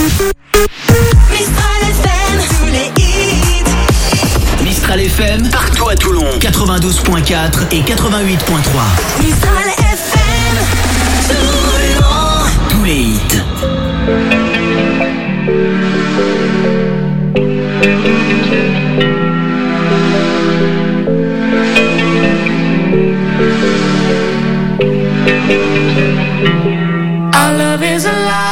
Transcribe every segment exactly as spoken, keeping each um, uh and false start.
Mistral F M, tous les hits. Mistral F M, partout à Toulon, quatre-vingt-douze point quatre et quatre-vingt-huit point trois. Mistral F M, Toulon. Tous les hits. Our love is alive.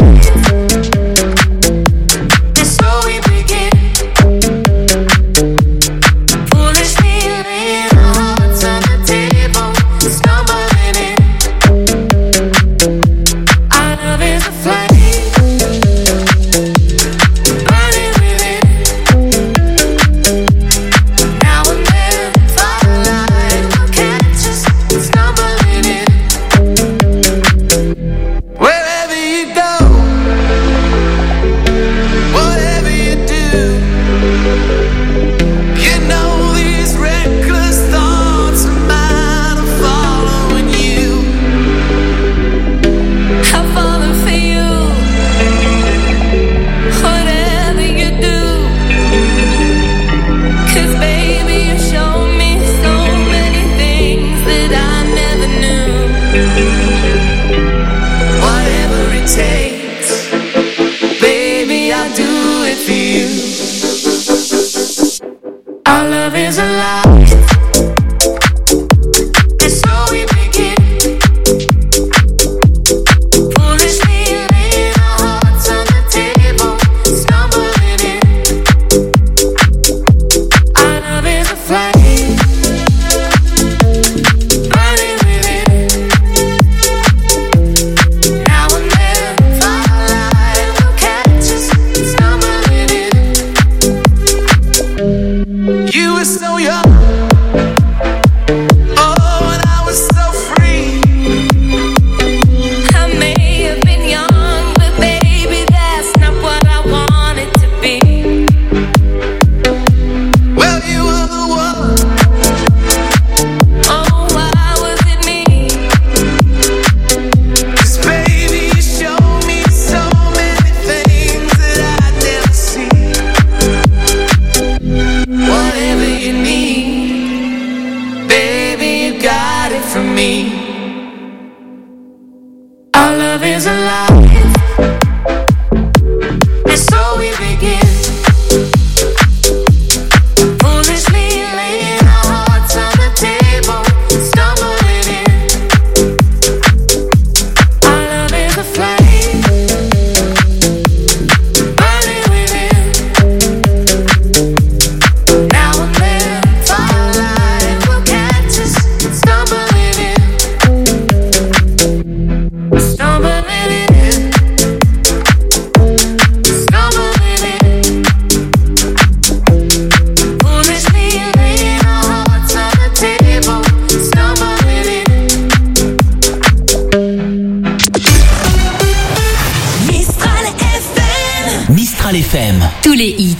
F M. Tous les hits.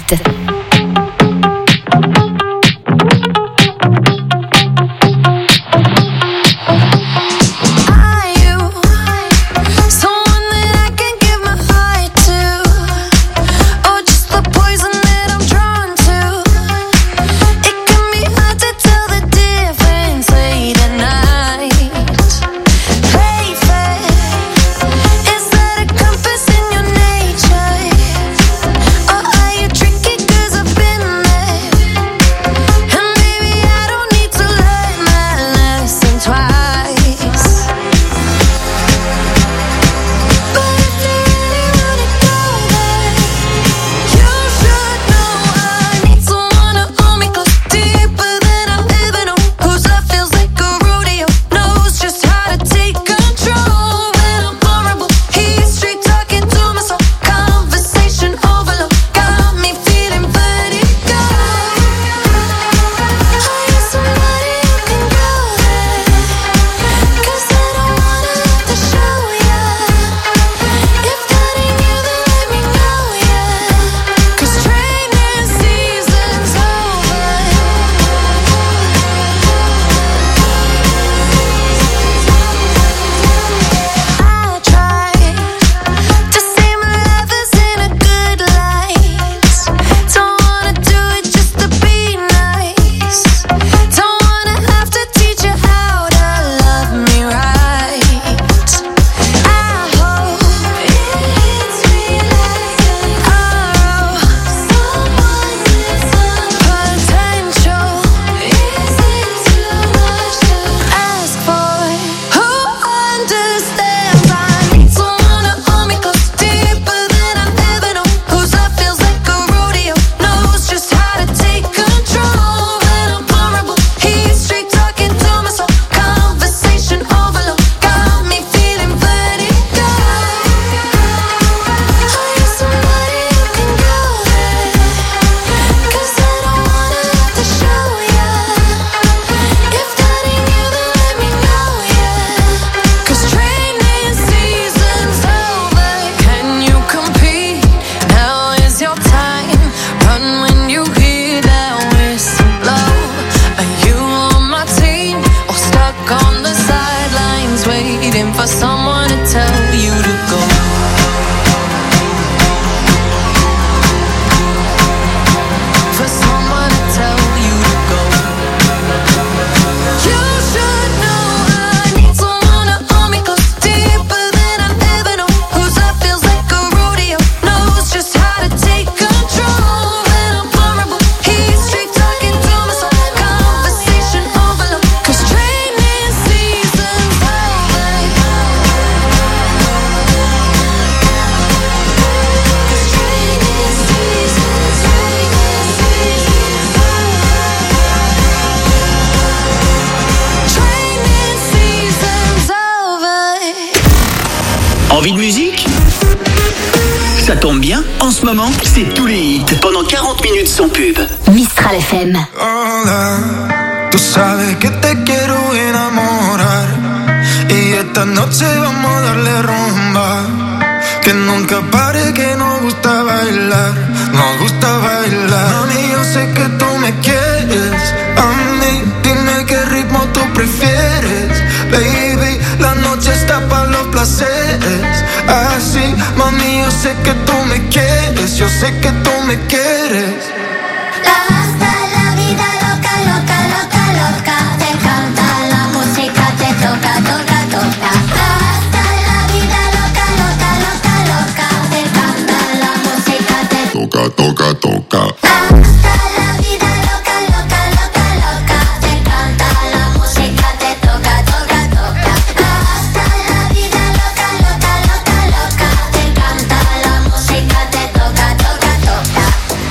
Cause Ça tombe bien, en ce moment, c'est tous les hits pendant quarante minutes sans pub. Mistral F M. Hola, tú sabes que te quiero enamorar y esta noche vamos a darle rumba. Que nunca pare, que nos gusta bailar, nos gusta bailar. Mami, yo sé que tú me quieres, a mí dime qué ritmo tú prefieres. Baby, la noche está para los placeres. Así, mami, yo sé que tú me quieres, yo sé que tú me quieres. Hasta la vida loca, loca, loca, loca. Te encanta la música, te toca, toca, toca. Hasta la vida loca, loca, loca, loca. Te encanta la música, te toca, toca, toca. Hasta la vida loca, loca, loca, loca. Te encanta la música, te toca, toca, toca. Hasta la vida loca, loca, loca, loca. Te encanta la música, te toca, toca, toca.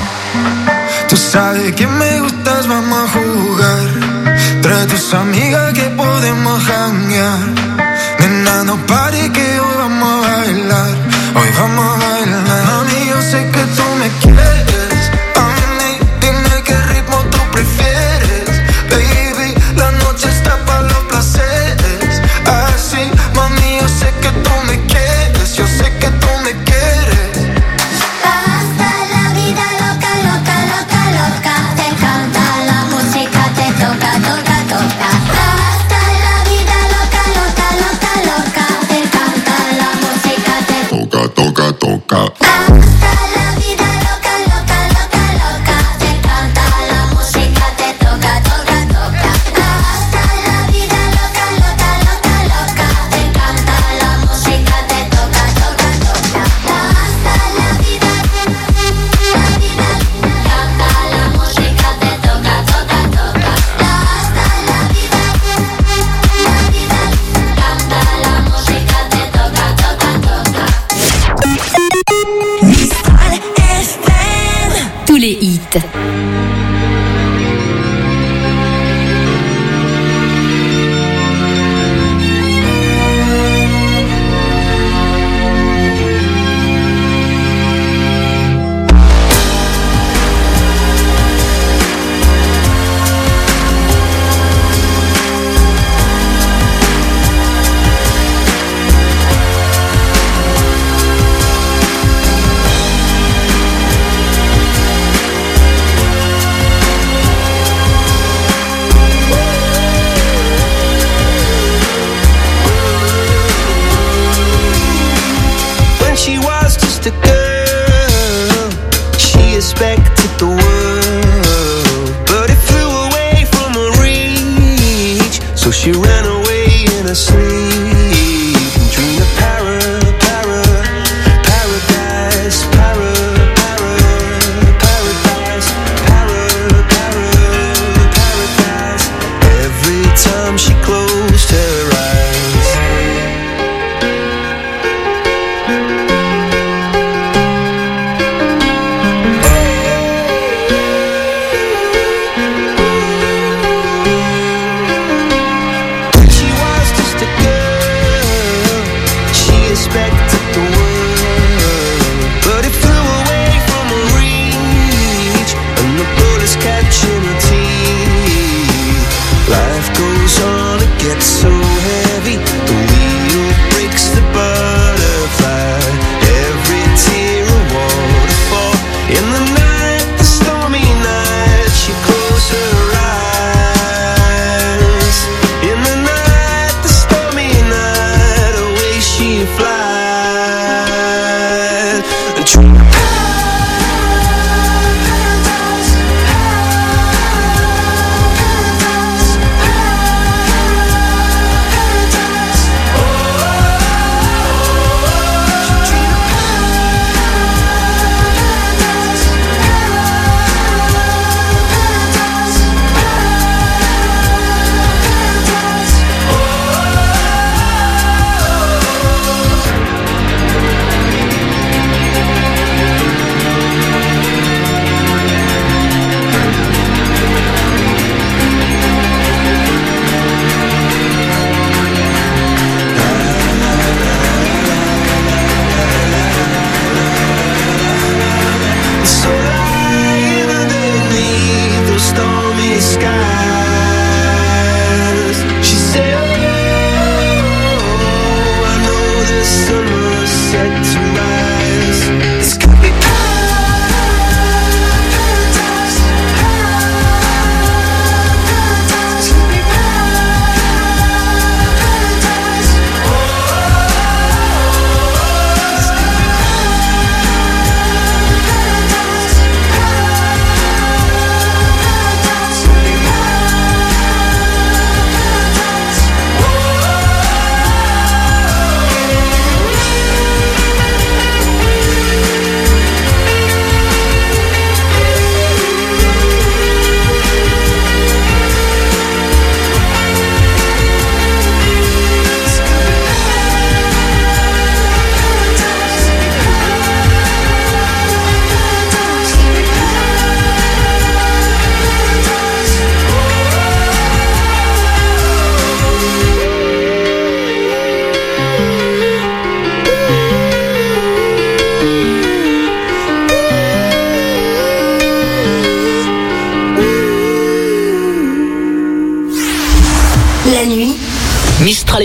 Tú sabes que me gustas, vamos a jugar. Trae tus amigas que podemos janguear. Nena, no pare que hoy vamos a bailar. Hoy vamos a bailar. Mami, yo sé que tú me quieres. A mí, dime qué ritmo tú prefieres. Baby, la noche está para los placeres. Así, mami, yo sé que tú me quieres. Yo sé que tú me quieres. Hasta la vida loca, loca, loca, loca. Te encanta la música, te toca, toca, toca. Hasta la vida loca, loca, loca, loca. Te encanta la música, te toca, toca, toca. Hasta la vida loca, loca, loca, loca. Te encanta la música, te toca, toca, toca. Hasta la vida loca, loca, loca, loca. Te encanta la música, te toca, toca, toca. Hasta la vida, la vida, canta la música, te toca, toca, toca. Hasta la vida, la vida, canta la música, te toca, toca, toca. Mistral F M. Tous les hits. When she was just a girl, she expected the world, but it flew away from her reach. So she ran away in her sleep and dreamed of para, para, paradise, para, para, paradise, para, para, paradise. Every time she closed her eyes, she was just a girl, she expected the world, but it flew away from her reach, and the bullets catching her teeth. Life goes on, it gets so heavy, the wheel breaks the butterfly.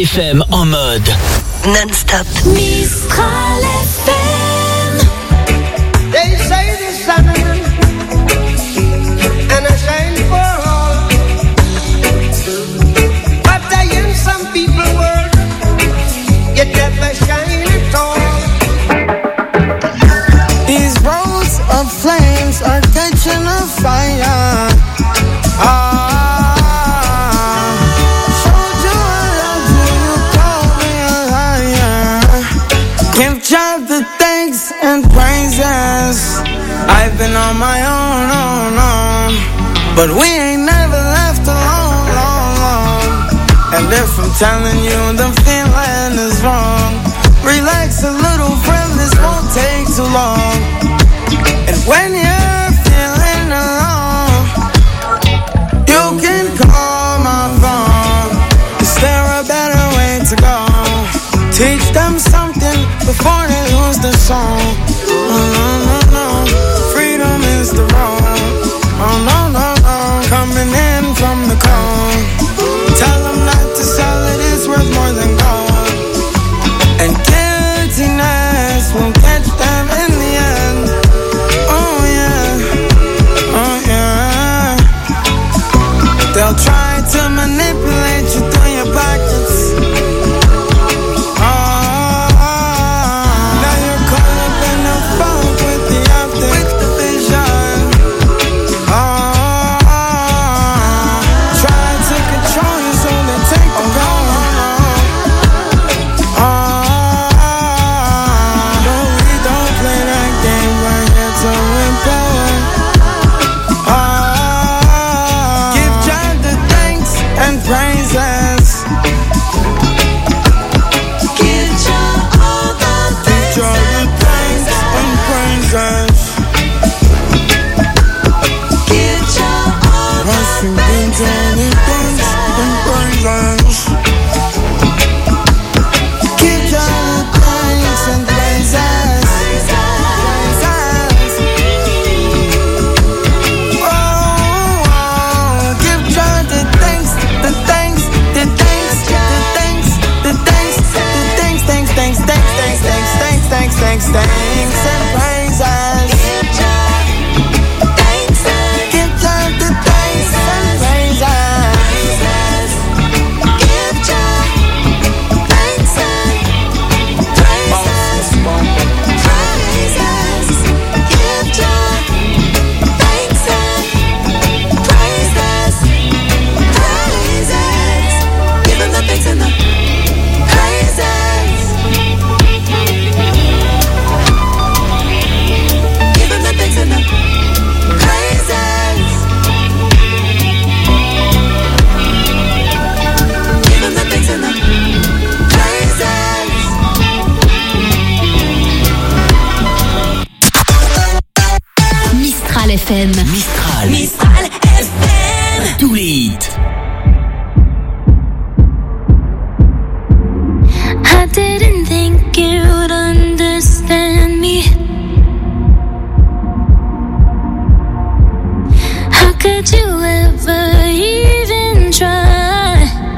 F M en mode non-stop. Mistral F M. They say the sun and I shine for all, but I in some people world you never shine at all. These roads of flames are catching a fire. Ah. Give the thanks and praises. I've been on my own, own, own, but we ain't never left alone, long, long. And if I'm telling you the feeling is wrong, relax a little, friend, this won't take too long. And when you're feeling alone, you can call my phone. Is there a better way to go? Teach them something before they lose the song. Oh no, no, no, freedom is the wrong. Oh no, no, no, coming in from the cold. Tell them not to sell it, it's worth more than gold. And guiltiness will catch them in the end. Oh yeah, oh yeah. They'll try to manipulate you through your pockets. Thanks, thanks and praises. Give joy, thanks and give joy the thanks and praises. Give joy, thanks and praises. Praises. Give joy, thanks and praises. Praises. Give them the thanks and the praises. And the praises. Give them the thanks and the praises. Mistral F M. Mistral. Mistral F M. Tous les hits. I didn't think you'd understand me. Could you ever even try?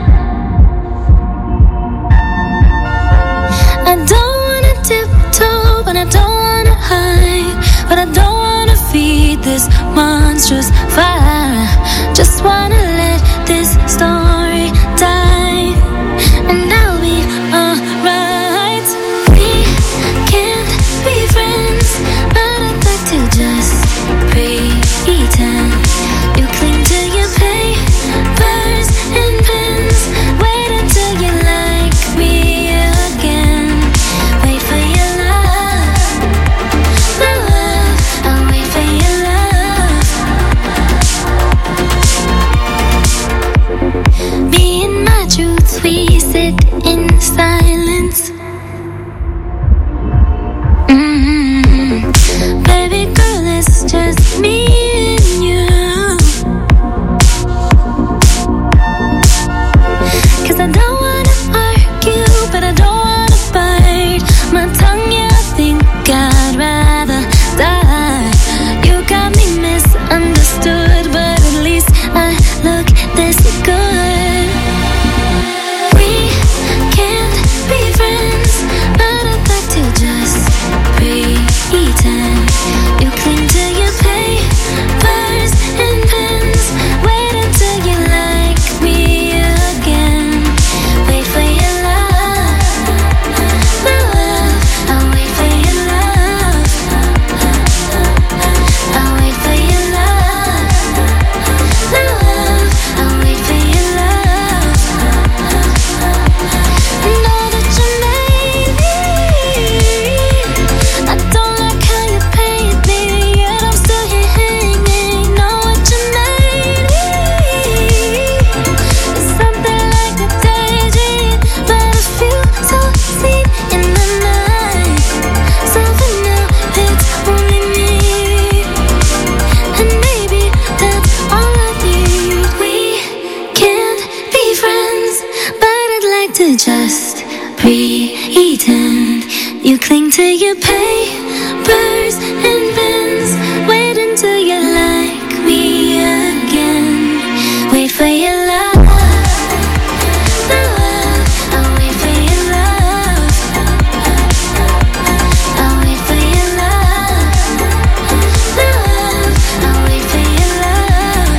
I don't wanna tiptoe, but I don't wanna hide. But I don't wanna feed this monstrous fire. Just wanna let this story die, and I'll be alright. We take your papers and pens. Wait until you like me again. Wait for your love. I'll wait for your love. I'll wait for your love. I'll wait for your love.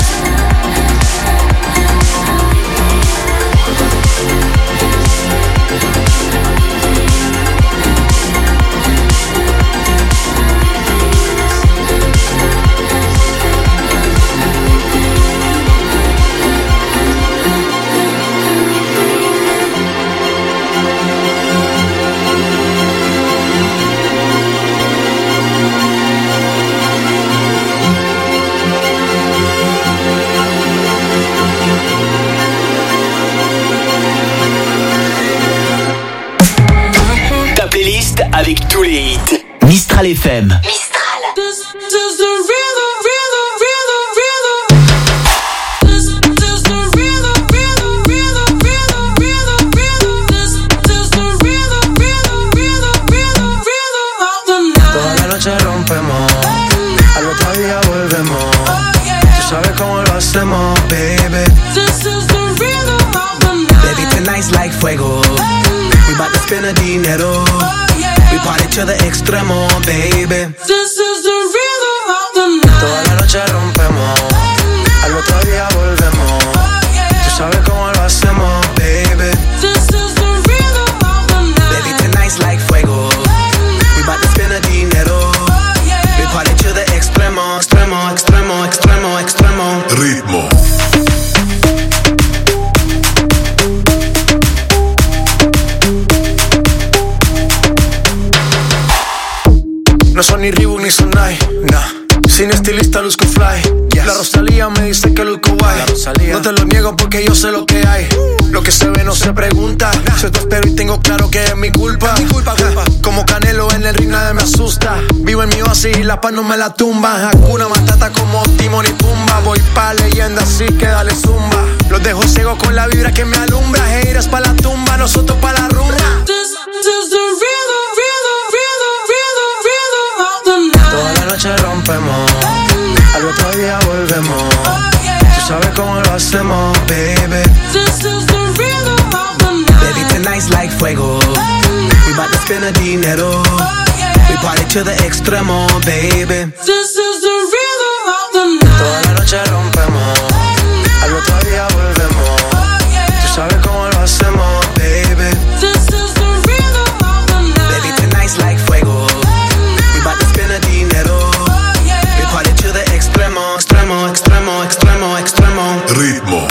Ta playlist avec tous les hits. Mistral F M. Mistral. This is the rhythm, rhythm, rhythm, rhythm. This is the rhythm, rhythm, rhythm, rhythm, rhythm, rhythm. This is the rhythm, rhythm, rhythm, rhythm, rhythm of the night. Toda la noche rompemos, al otro día volvemos. Tú sabes cómo lo hacemos, baby. This is the rhythm of the night. Baby, tonight's like fuego. We bout to spend the dinero. We party to the extremo, baby. This is the rhythm of the night. Toda la noche rompemos, al otro día volvemos. Tú sabes cómo lo hacemos, baby. This is the rhythm of the night. Baby, tonight's like fuego. We bout to spend the dinero. We party to the extremo, extremo, extremo, extremo, extremo. Ritmo. No son ni Reebok ni Sonai, nah. Sin estilista luzco fly, yes. La Rosalía me dice que luzco guay. No te lo niego porque yo sé lo que hay. Lo que se ve no se pregunta, nah. Yo te espero y tengo claro que es mi culpa, es mi culpa, culpa. Como Canelo en el ring nadie me asusta. Vivo en mi oasis y la paz no me la tumba. Hakuna Matata como Timon y Pumba. Voy pa' leyenda así que dale zumba. Los dejo ciego con la vibra que me alumbra. Heiras pa' la tumba, nosotros pa' la rumba. This is the rhythm, rhythm, rhythm, rhythm, rhythm of the night. Toda la noche rompemos, al otro día volvemos. Tú sabes cómo lo hacemos, baby. This is the rhythm of the night. Baby, tonight's like fuego. We bout to spend the dinero. We party to the extremo, baby. This is the rhythm of the night. Toda la noche rompemos, al otro día volvemos. Tú sabes cómo lo hacemos, baby. This is the rhythm of the night. Baby, tonight's like fuego. We bout to spend the dinero. We party to the extremo, extremo, extremo, extremo, extremo. Ritmo.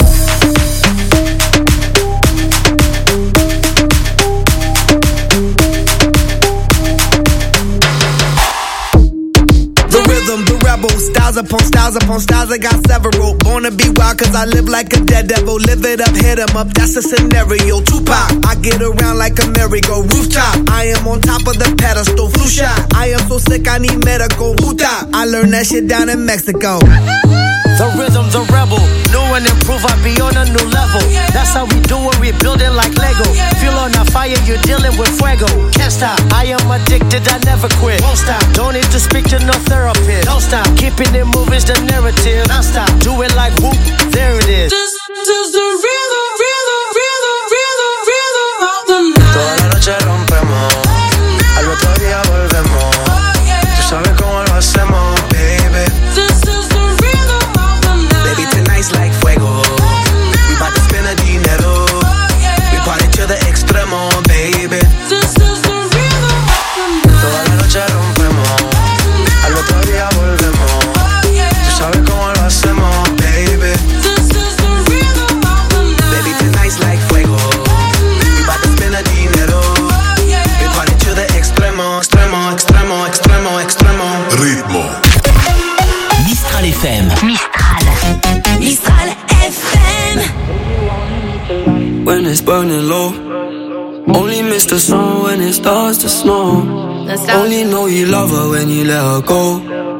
The rhythm, the rebel, styles upon styles upon styles, I got several. Born to be wild cause I live like a dead devil. Live it up, hit 'em up, that's the scenario. Tupac, I get around like a merry-go rooftop. I am on top of the pedestal, flu shot. I am so sick I need medical. Puta, I learned that shit down in Mexico. The rhythm, the rebel, new and improve, I be on a new level. That's how we do it, we building like Lego. Feel on a fire, you're dealing with fuego. Can't stop, I am addicted, I never quit. Won't stop, don't need to speak to no therapist. Don't stop, keeping it moving's the narrative. Non stop, do it like whoop, there it is. This is the rhythm, rhythm, rhythm, rhythm, rhythm of the night. Toda la noche rompemos, al otro día volvemos. Tú sabes cómo lo hacemos, baby. This is the rhythm of the night. Baby, tonight's like fuego. We bout to spend the dinero. We party to the extremo, baby. This is the rhythm of the night. Toda la noche rompemos, al otro día volvemos. Tú sabes cómo lo hacemos, baby. This is the rhythm of the night. Baby, tonight's like fuego. We bout to spend the dinero. We party to the extremo, extremo, extremo, extremo, extremo. Ritmo. Mistral F M. Mistral. Mistral F M. When it's burning low, only miss the sun when it starts to snow. Only know you love her when you let her go.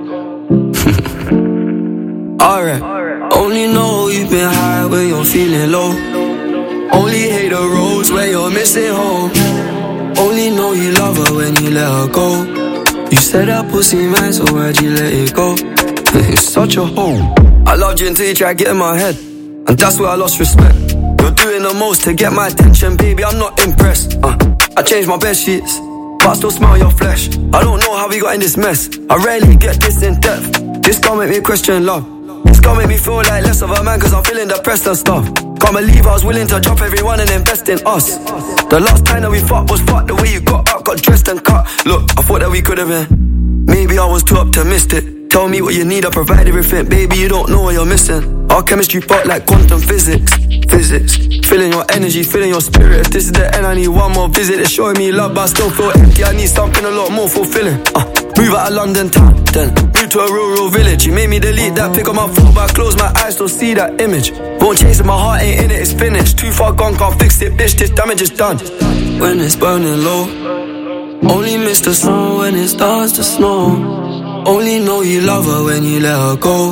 Alright. Only know you've been high when you're feeling low. Only hate the roads where you're missing home. Only Only know you love her when you let her go. You said that pussy man, so why'd you let it go? It's such a hole. I loved you until you tried getting my head, and that's where I lost respect. You're doing the most to get my attention, baby, I'm not impressed. uh, I changed my bed sheets, but I still smell your flesh. I don't know how we got in this mess, I rarely get this in depth. This gon' make me question love. It's gon' make me feel like less of a man, cause I'm feeling depressed and stuff. Can't believe I was willing to drop everyone and invest in us. The last time that we fought was fucked. The way you got up, got dressed and cut. Look, I thought that we could've been. Maybe I was too optimistic. Tell me what you need, I provide everything. Baby, you don't know what you're missing. Our chemistry fought like quantum physics. Physics, feeling your energy, feeling your spirit. If this is the end, I need one more visit. It's showing me love, but I still feel empty. I need something a lot more fulfilling. uh, Move out of London town, then move to a rural village. You made me delete that pic on my phone, but I close my eyes, still see that image. Won't chase it, my heart ain't in it, it's finished. Too far gone, can't fix it, bitch, this damage is done. When it's burning low, only miss the sun when it starts to snow. Only know you love her when you let her go.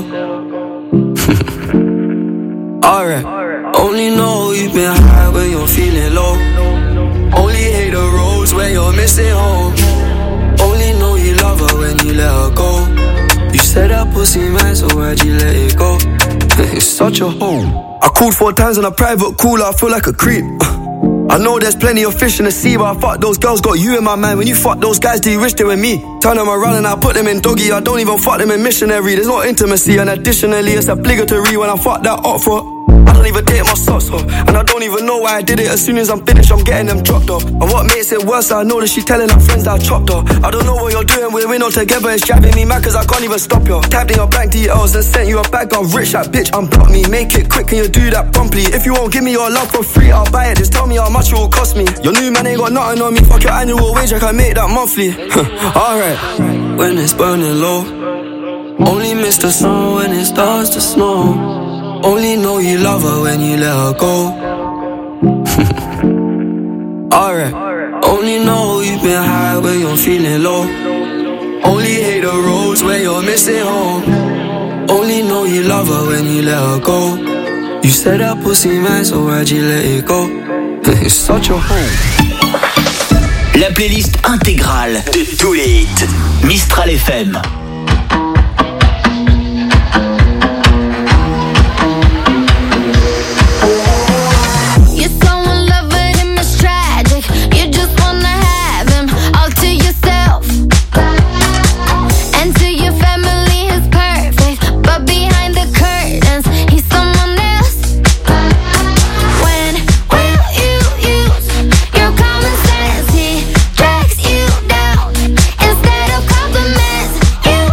Alright. Only know you've been high when you're feeling low. Only hate the roads when you're missing home. Only know you love her when you let her go. You said that pussy man, so why'd you let it go? It's such a hole. I called four times on a private cooler, I feel like a creep. I know there's plenty of fish in the sea, but I fuck those girls, got you in my mind. When you fuck those guys, do you wish they were me? Turn them around and I put them in doggy. I don't even fuck them in missionary. There's no intimacy, and additionally it's obligatory when I fuck that up for. I don't even date my socks off, and I don't even know why I did it. As soon as I'm finished, I'm getting them dropped off. And what makes it worse, I know that she's telling her friends that I chopped her. I don't know what you're doing, we're in all together. It's driving me mad cause I can't even stop you. Tapped in your bank details and sent you a bag. I'm rich, that bitch, unblock me. Make it quick, can you do that promptly? If you won't give me your love for free, I'll buy it. Just tell me how much it will cost me. Your new man ain't got nothing on me. Fuck your annual wage, I can make that monthly. Alright. When it's burning low, only miss the sun when it starts to snow. Only know you love her when you let her go. Alright. Only know you've been high when you're feeling low. Only hate the roads when you're missing home. Only know you love her when you let her go. You said that pussy man, so why'd you let it go? It's such a hole. La playlist intégrale de tous les hits Mistral F M. Instead of compliments, you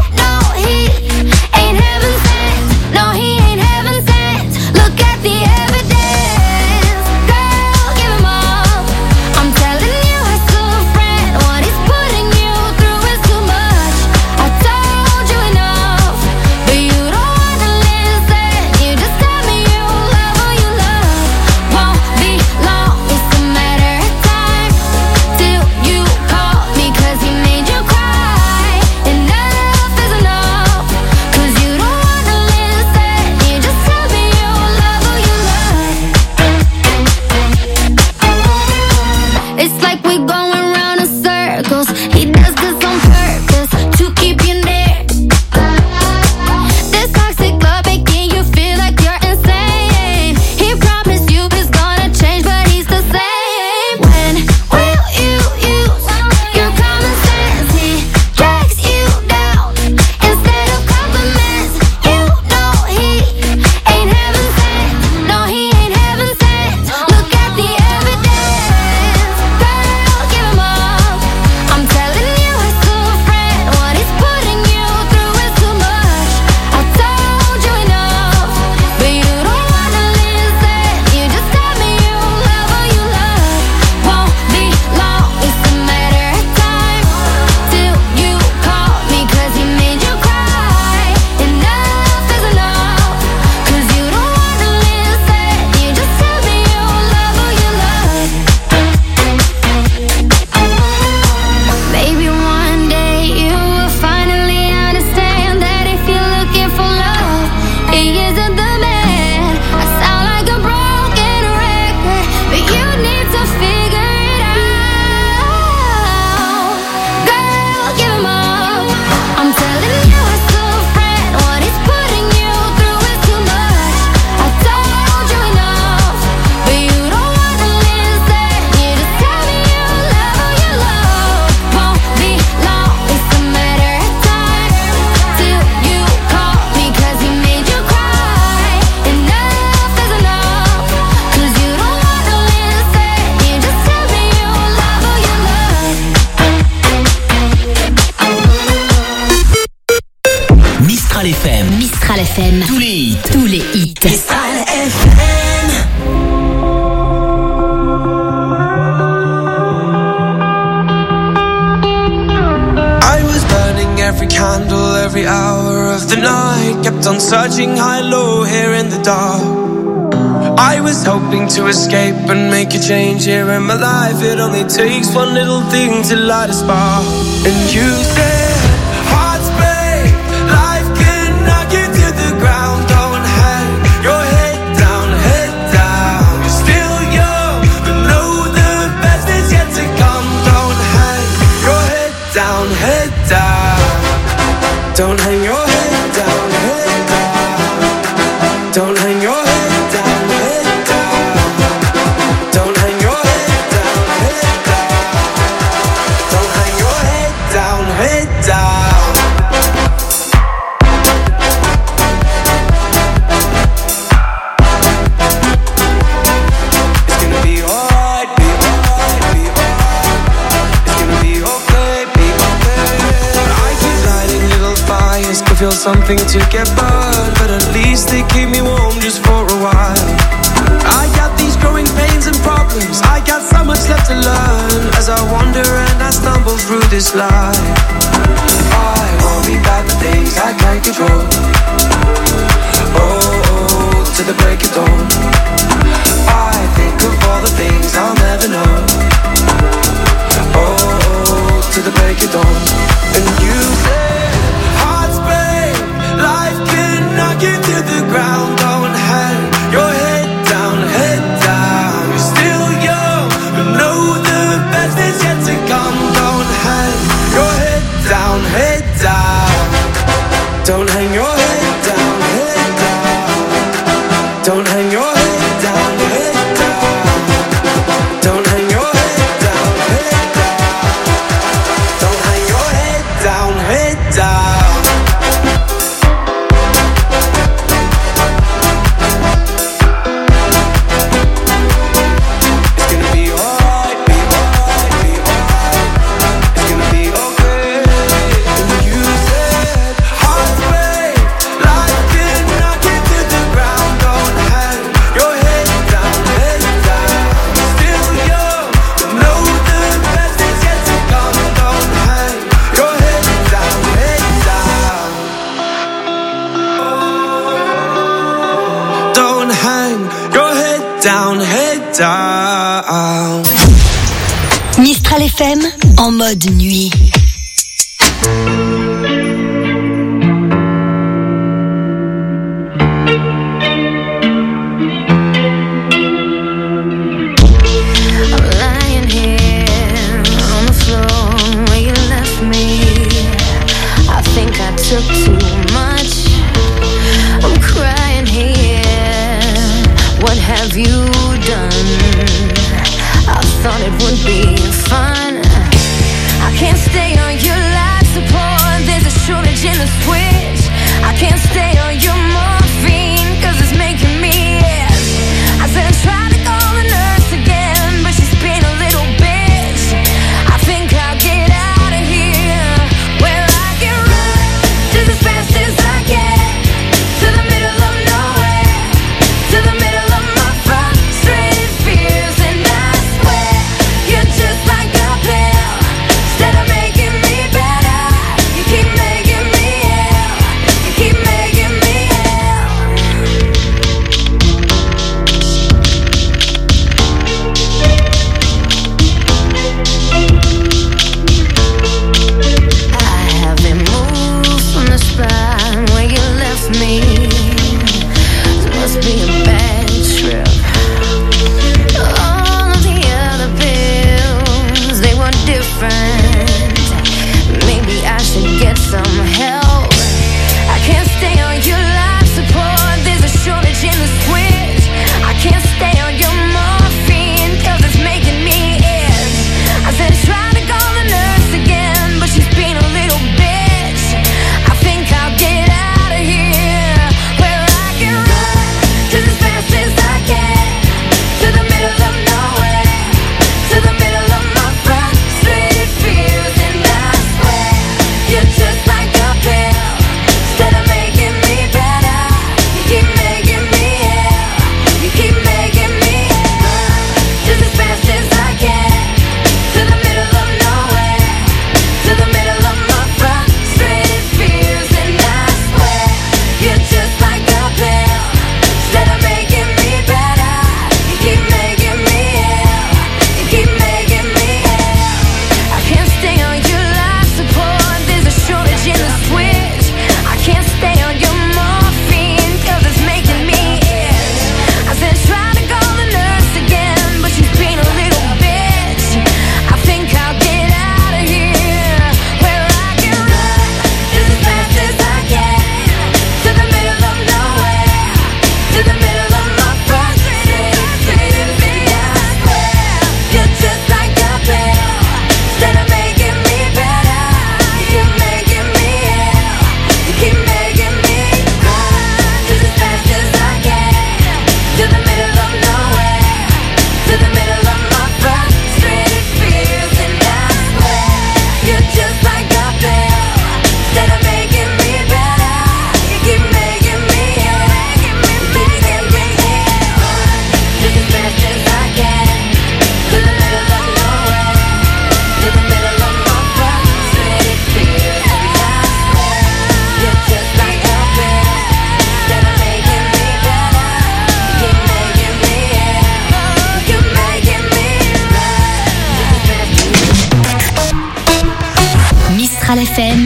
Mistral F M. Tous les hits. Tous les hits. Mistral F M. I was burning every candle, every hour of the night. Kept on searching high, low, here in the dark. I was hoping to escape and make a change here in my life. It only takes one little thing to light a spark. And you said, hearts break, life can knock you to the ground. Don't hang your head down, head down. You're still young, but know the best is yet to come. Don't hang your head down, head down. Don't hang your head down, head down. Don't hang your head. Feel something to get burned, but at least they keep me warm just for a while. I got these growing pains and problems, I got so much left to learn. As I wander and I stumble through this life, I worry about the things I can't control. Oh, to the break of dawn, I think of all the things I'll never know. Oh, to the break of dawn. And you say life can knock you to the ground. Don't hang your head down, head down. You're still young, but know the best is yet to come. Don't hang your head down, head down. Don't hang your head down, head down. Don't hang your head down, head down. Don't hang your head down, head down. Don't hang your head down, head down. Mistral F M en mode nuit. Took too much. I'm crying here. What have you done? I thought it would be fun. I can't stay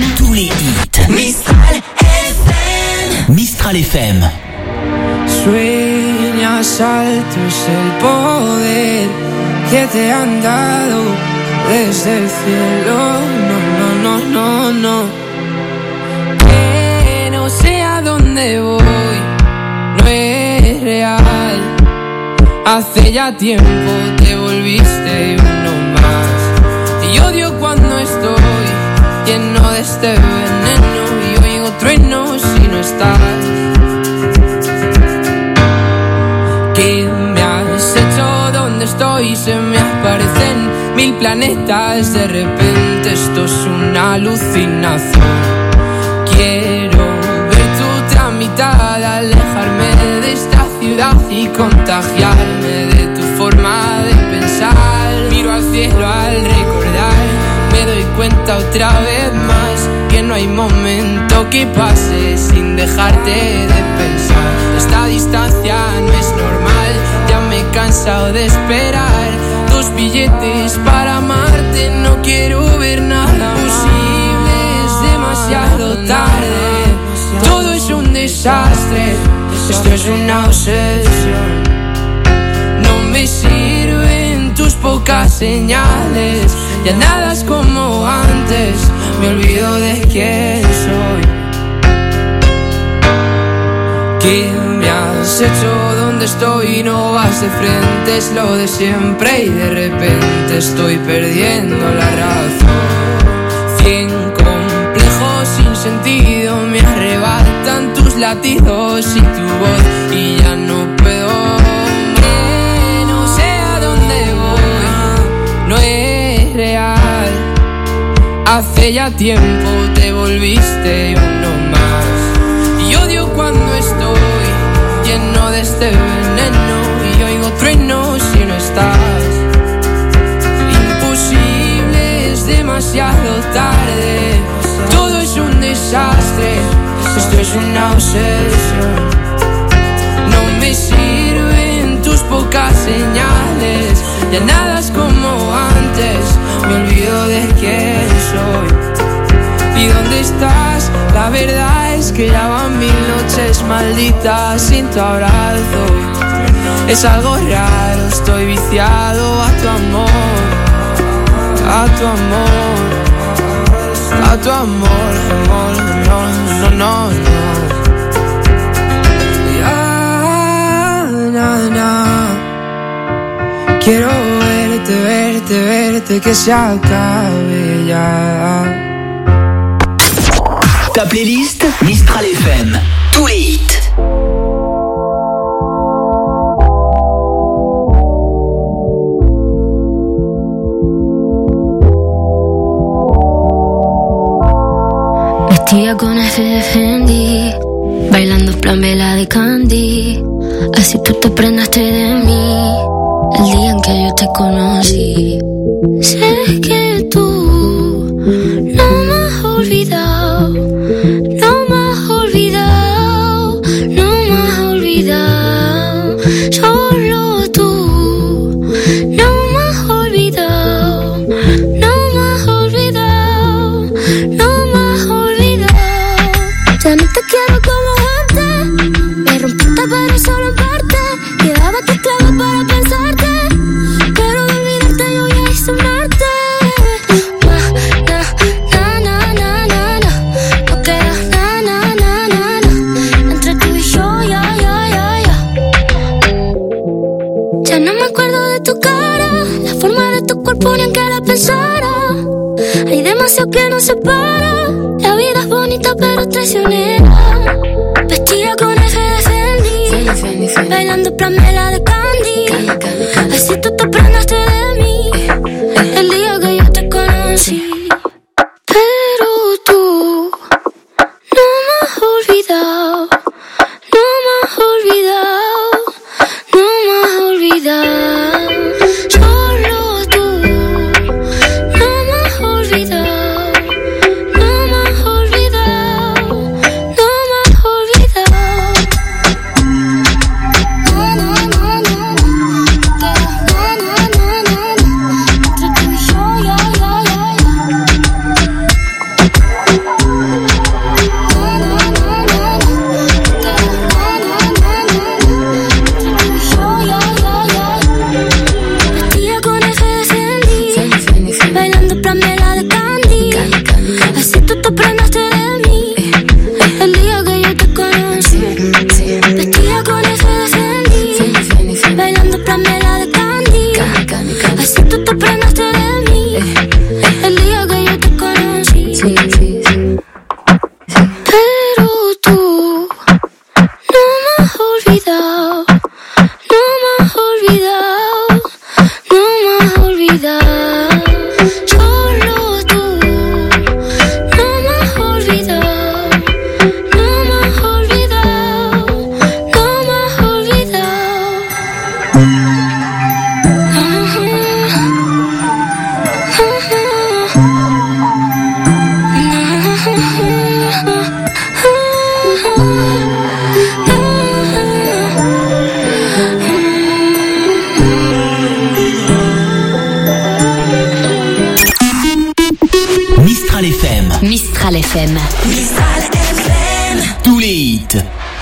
tous les hits. Mistral F M. Mistral F M. Sueñas alto es el poder que te han dado desde el cielo. No, no, no, no, no. Que no sé a dónde voy, no es real. Hace ya tiempo te volviste uno más. Y odio cuando estoy lleno de este veneno y oigo truenos si no estás. ¿Qué me has hecho? ¿Dónde estoy? Se me aparecen mil planetas. De repente esto es una alucinación. Quiero ver tu otra mitad, alejarme de esta ciudad y contagiarme de tu forma de pensar. Miro al cielo al recordar, me doy cuenta otra vez más que no hay momento que pase sin dejarte de pensar. Esta distancia no es normal, ya me he cansado de esperar tus billetes para amarte. No quiero ver nada posible, es demasiado tarde. Todo es un desastre, esto es una obsesión. No me sirven tus pocas señales, ya nada es como antes, me olvido de quién soy. ¿Qué me has hecho? ¿Dónde estoy? No vas de frente, es lo de siempre y de repente estoy perdiendo la razón. Cien complejos sin sentido me arrebatan tus latidos y tu voz y ya no puedo. Hombre, no sé a dónde voy, no es real. Hace ya tiempo te volviste uno más. Y odio cuando estoy lleno de este veneno y oigo truenos si no estás. Imposible, es demasiado tarde. Todo es un desastre, esto es una obsesión. No me sirven tus pocas señales, ya nada es como antes, me olvido de quién soy. ¿Y dónde estás? La verdad es que ya van mil noches malditas sin tu abrazo. Es algo raro, estoy viciado a tu amor, a tu amor, a tu amor, amor, no, no, no, no. Ya, na, na. Quiero verte, verte, verte, que se acabe ya. Ta playlist Mistral F M, tous les hits. Vestida con F de Fendi, bailando plan vela de Candy. Así tú te prendaste de mí el día en que yo te conocí. Sé que tú no me has olvidado, no me has olvidado, no me has olvidado. Solo tú no me has olvidado, no me has olvidado, no me has olvidado. Ya no te quiero como antes, me rompiste pero solo en parte. Llevaba tus clavos para pensarte, pero de olvidarte yo ya hice un arte. Na, na, na, na, na, na. No queda na, na, na, na, na. Entre tú y yo, ya, ya, ya, ya. Ya no me acuerdo de tu cara, la forma de tu cuerpo ni en que la pensara. Hay demasiado que nos separa, la vida es bonita pero traicionera. Vestida con F de Fendi, Fendi, Fendi. Bailando plamela de Candy, así tú te prendaste de mí el día que yo te conocí. Pero tú no me has olvidado, no me has olvidado, no me has olvidado. Solo tú no me has olvidado, no me has olvidado, no me has olvidado. Na, na, na, na, na. Na, na, na, na, Vestida con eje de Fendi, bailando Pamela de Candy. Así tú te prendaste de mí el día que yo te conocí. Vestida con eje de Fendi, bailando Pamela de Candy. Así tú te prendaste de mí el día que yo te conocí. Pero tú no me has olvidado, no me has olvidado, no me has olvidado. Solo tú no me has olvidado, no me has olvidado, no me has olvidado. Mistral F M. Mistral F M. Mistral F M. Tous les hits.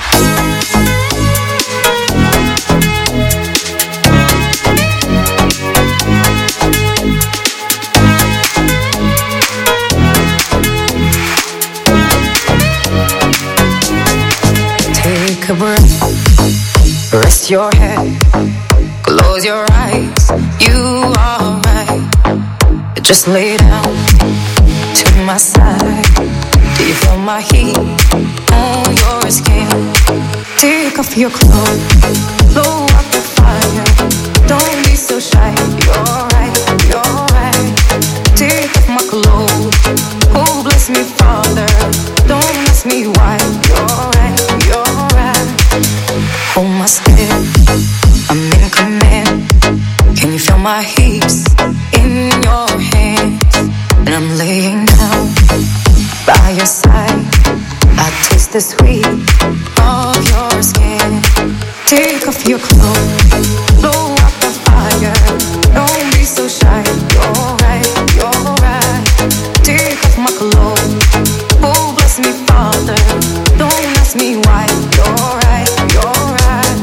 Take a breath, rest your head, close your eyes, you are right. Just lay down to my side. Do you feel my heat on your skin? Take off your clothes, blow up the fire. Don't be so shy, you're right, you're right. Take off my clothes, oh bless me Father. Don't ask me why, you're right, you're right. Hold my step, I'm in command. Can you feel my hips in your hands? And I'm laying down by your side. I taste the sweet of your skin. Take off your clothes, blow up the fire. Don't be so shy, you're right, you're right. Take off my clothes, oh bless me Father. Don't ask me why, you're right, you're right.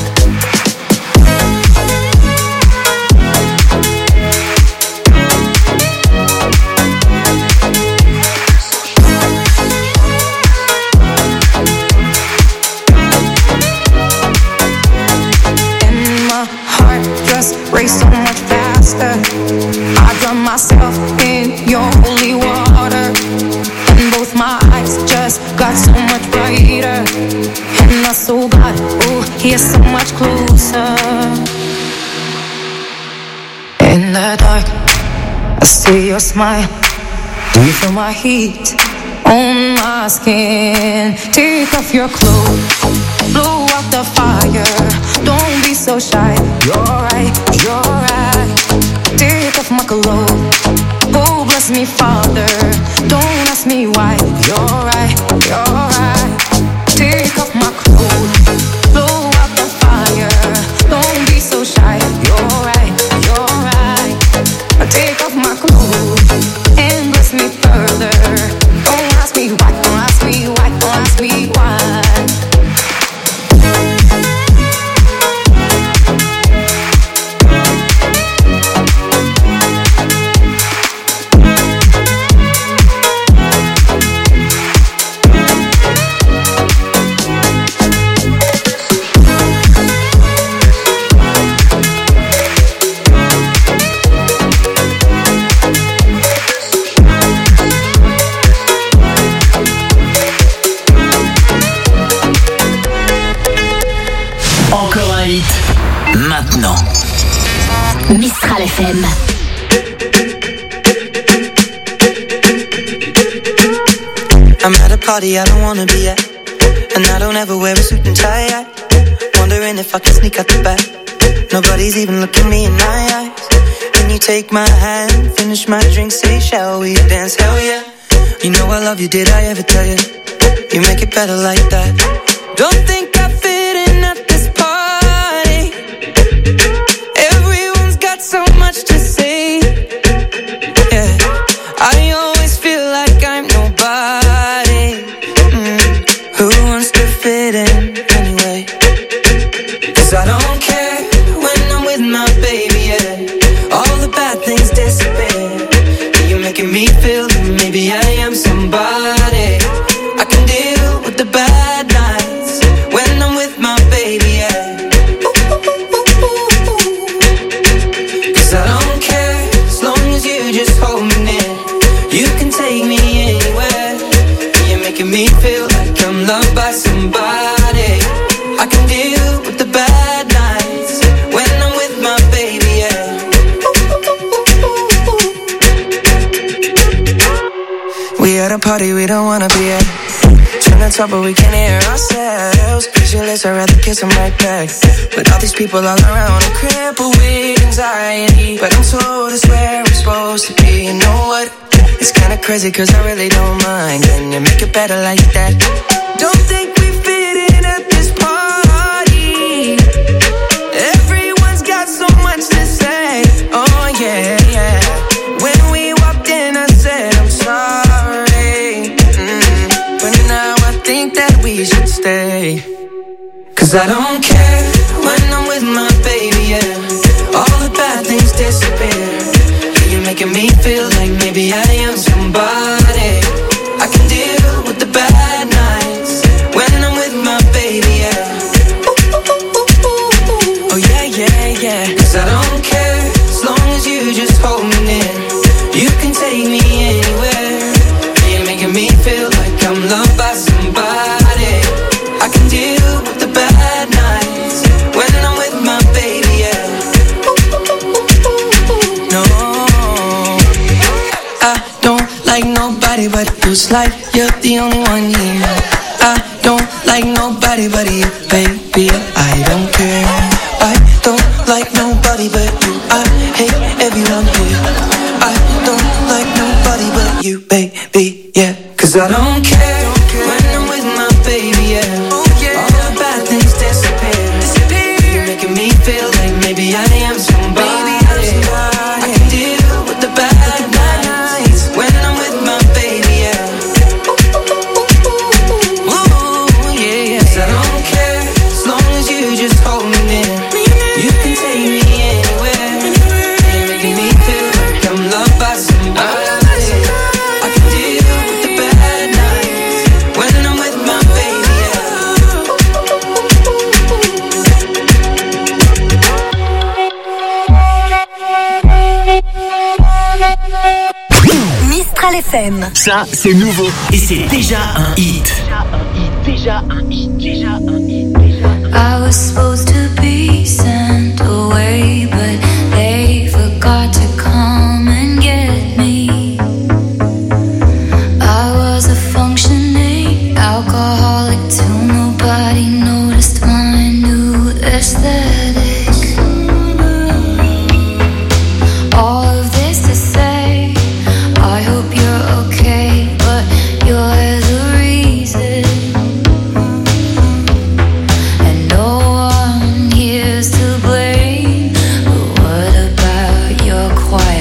Race so much faster. I drown myself in your holy water, and both my eyes just got so much brighter. And my soul got, oh, here so much closer. In the dark, I see your smile. Do you feel my heat on my skin? Take off your clothes, blow out the fire. Don't be so shy, you're right, you're right. Take off my clothes, oh bless me Father. Don't ask me why, you're right, you're right. Take off my clothes, blow out the fire. Don't be so shy, you're right, you're right. Take off my clothes and bless me further. Don't ask me why, don't ask me why, don't ask me why. Maintenant. Mistral F M. I'm at a party I don't wanna be at, and I don't ever wear a suit and tie. I wondering if I can sneak out the back. Nobody's even looking me in my eyes. Can you take my hand, finish my drink, say shall we dance? Hell yeah. You know I love you, did I ever tell you? You make it better like that. Don't think I fit in at this party. Everyone's got so much to say. Yeah, I always feel like I'm nobody. I can deal with the bad nights when I'm with my baby, yeah. Cause I don't care as long as you just hold me near. You can take me anywhere. You're making me feel like I'm loved by somebody. I can deal with the bad nights when I'm with my baby, yeah. We at a party we don't wanna be at. Trying to talk but we can't hear ourselves. Pictureless, I'd rather kiss them right back. But all these people all around are crippled with anxiety. But I'm told it's where we're supposed to be. You know what? It's kinda crazy cause I really don't mind. Can you make it better like that? Don't think we fit in at this party. Everyone's got so much to say. Oh yeah, yeah. When we walked in I said I'm sorry, mm. But now I think that we should stay. Cause I don't care when I'm with my baby, yeah. All the bad things disappear. You're making me feel like maybe I am somebody. I can deal with the bad nights when I'm with my baby, yeah. Oh yeah, yeah, yeah. Cause I don't care as long as you just hold me near. You can take me anywhere. You're making me feel like I'm loved by somebody. I can deal with the bad nights when I'm with my baby, yeah. No, I don't like nobody but you. It's like you're the only one here. I don't like nobody but you, baby. I don't care. I don't like nobody but you. I hate everyone here. I don't like nobody but you, baby, yeah. Cause I don't care when I'm with my baby, yeah. All the bad things disappear. You're making me feel like maybe I am somebody. I can deal with the bad nights when I'm with my baby, yeah. Ooh, yeah, yeah. Cause I don't care as long as you just hold me near. You can take me anywhere. You're making me feel like I'm loved by somebody. I can deal with the bad nights when I'm with my baby, Mistral F M. Ça, c'est nouveau et c'est déjà un hit. Déjà un hit, déjà un hit, déjà un hit. I was supposed to be sent away, but they forgot to come and get me. I was a functioning alcoholic till nobody noticed my new aesthetic. All of this to say, I hope you're okay, but you're the reason. And no one here's to blame, but what about your quiet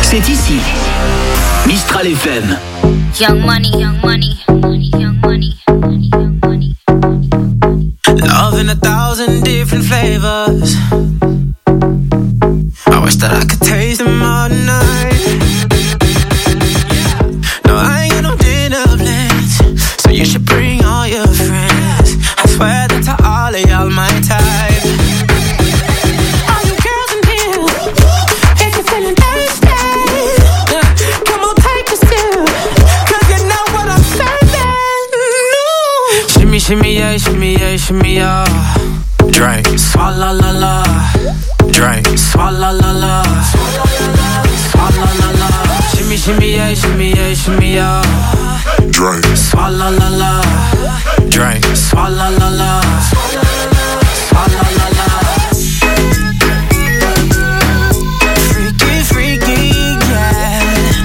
C'est ici. Mistral F M. Young money, young money, young money, young money. Love in a thousand different flavors. I wish that I could taste them all night. No, I ain't got no dinner plans, so you should bring all your friends. I swear that to all of y'all my type. All you girls in here, if you're feeling thirsty, come on, take a sip, 'cause you know what I'm serving. No. Shimmy, shimmy, yeah, shimmy, yeah, shimmy, yeah. Drink, swalla la la. Drink, swalla la la. Swalla la la. Shimmy, shimmy, yeah, shimmy, yeah, shimmy, yeah. Drink, swalla la la. Drink, swalla la la. Swalla la la. Freaky, freaky, yeah.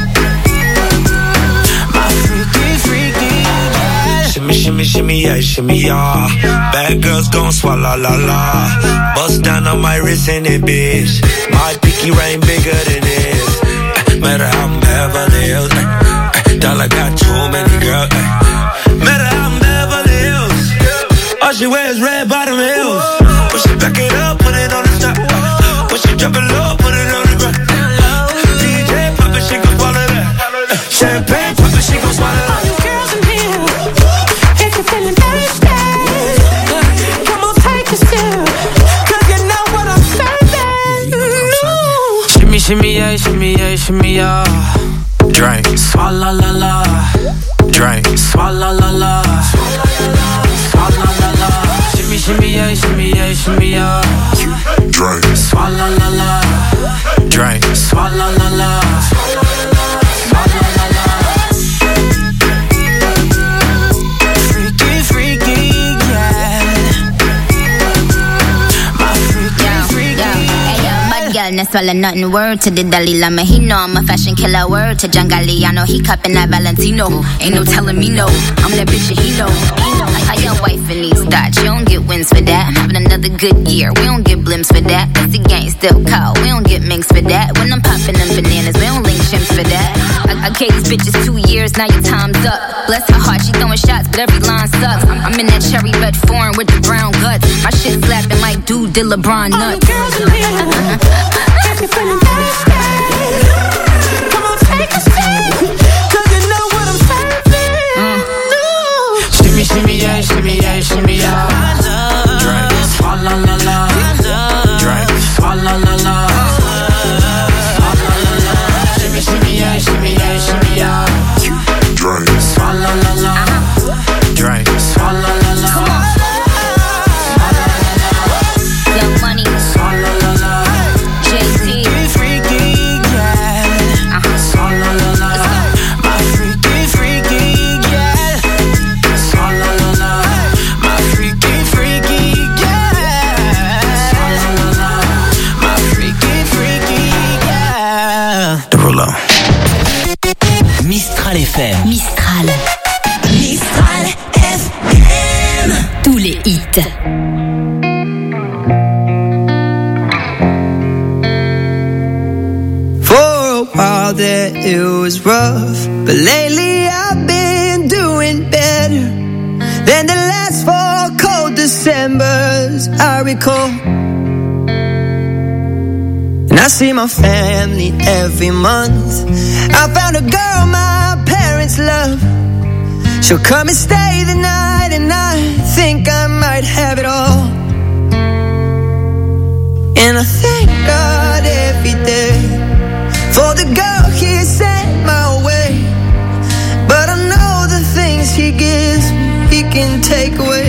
My freaky, freaky, yeah. Shimmy, shimmy, shimmy, yeah, shimmy, yeah. Bad girls gon' swallow la la. Bust down on my wrist in it, bitch. My pinky ring bigger than this. Uh, matter how I'm Beverly Hills. Uh, dollar got too many girls. Uh, matter how I'm Beverly Hills. All she wears red bottom heels. When she back it up, put it on the top. Uh, when she drop it low, put it on the ground. D J pop it, she gon' swallow that. Uh, champagne pop it, she gon' swallow that. All you girls in here, if you're feeling thirsty, come on, take a sip, 'cause you know what I'm serving. No. Shimmy, shimmy, yeah, shimmy, yeah, shimmy, yeah. Drink, swalla la la. Drink, swalla la la. Swalla la la. Shimmy, shimmy, yeah, shimmy, yeah, shimmy, yeah. drink, Swalla la la. Drink, swalla la la. Swalla la la. Freaky, freaky, yeah. My freaky, freaky, yeah. Bad girl, no swallow nothing. Word to the Dalai Lama, he know I'm a fashion killer. Word to John Galliano, he cupping that Valentino. Ain't no telling me no, I'm that bitch that he know. How your wife in these thoughts, you don't get wins for that. I'm having another good year, we don't get blimps for that. Cause the gang still cold, we don't get minks for that. When I'm popping them bananas, we don't link chimps for that. I, I gave these bitches two years, now your time's up. Bless her heart, she throwing shots, but every line sucks. I'm, I'm in that cherry red foreign with the brown guts. My shit slapping like dude did LeBron nuts. All the girls in here, if you're feeling thirsty, come on, take a sip, 'cause you know what I'm serving. Mm. No. Shimmy, shimmy, yeah, shimmy, yeah, shimmy, yeah. Drink, swalla la la. Drink, swalla la la. Swalla la la. Shimmy, shimmy, yeah, shimmy, yeah, shimmy, yeah. drink, Swalla la la. Drink, swalla la la. Young money, Swalla la la. Jay-Z. Freaky, yeah. Swalla la la. My freaky, freaky, yeah. Swalla la la. My freaky, freaky, yeah. Swalla la la. My freaky, freaky, yeah. Derulo. Mistral F M. Mistral. Mistral F M. Tous les hits. For a while there it was rough, but lately I've been doing better than the last four cold Decembers I recall. And I see my family every month. I found a girl my parents love. She'll come and stay the night, and I think I might have it all. And I thank God every day for the girl he sent my way. But I know the things he gives me, he can take away.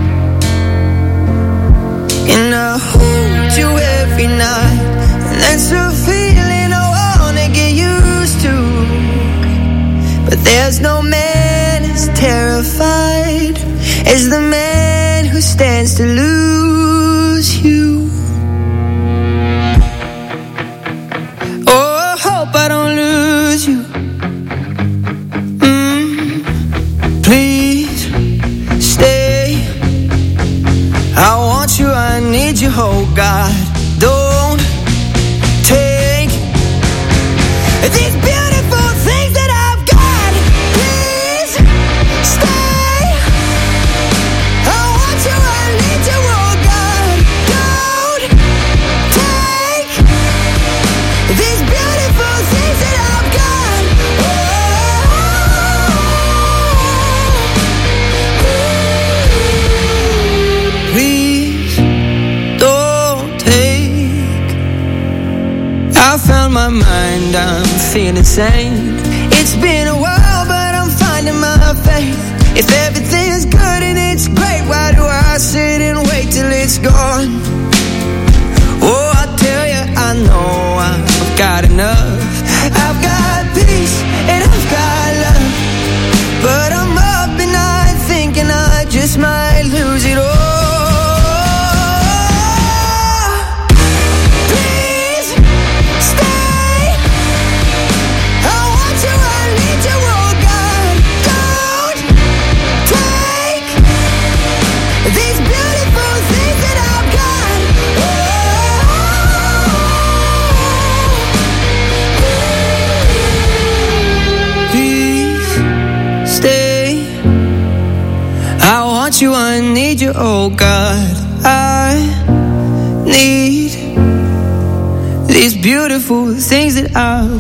And I hold you every night, and that's a feeling I wanna get used to. But there's no man as terrified as the man who stands to lose you. Oh, I hope I don't lose you. Mm, please stay. I want you, I need you, oh God. Don't take these beautiful things that I've got. Please stay. I want you, I need you, oh God. Don't take these beautiful things that I've got. Please don't take. I found my mind, I'm feeling sane. It's been a while, but I'm finding my faith. If everything's good and it's great, why do I sit and wait till it's gone? Oh, I tell you, I know I've got enough. I've got peace and I've got love, but I'm up and I'm thinking I just might lose it all. Please stay. I want you, I need you, oh God. Don't take these beautiful things that I've got. Please stay. I want you, I need you, oh God. I need these beautiful things that I've